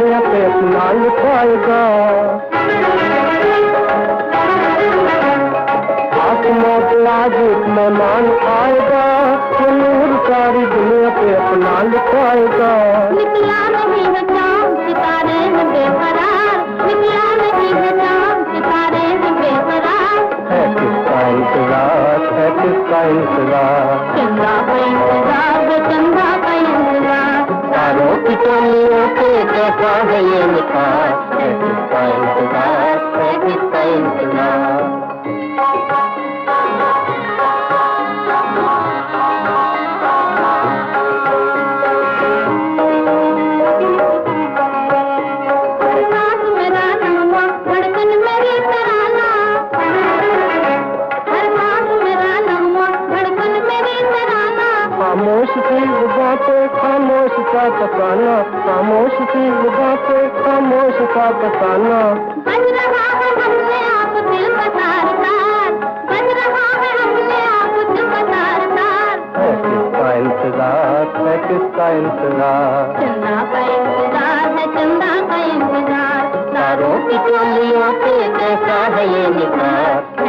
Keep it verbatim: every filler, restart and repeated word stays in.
दुनिया पे अपना लिखाएगा। आज एक मेहमान आएगा, वो नूर सारी दुनिया पे अपना लिखाएगा। निकला नहीं है चाँद सितारे हैं बेकरार, निकला नहीं है चाँद सितारे हैं बेकरार। है किसका इंतजार, है किसका इंतजार, चंदा का इंतजार, वो चंदा का इंतजार। तारों की टोलियों पे कैसा है ये निखार, है किसका इंतजार, है किसका इंतजार। खामोश थी जुबां पे खामोश सा फसाना, खामोश थी जुबां पे खामोश सा फसाना। बज रहा है हमने आप दिल का तार-तार, बज रहा है हमने आप दिल का तार-तार। है किसका इंतजार, है किसका इंतजार, चंदा का इंतजार है, चंदा का इंतजार। तारों की टोलियों पे कैसा है ये निखार,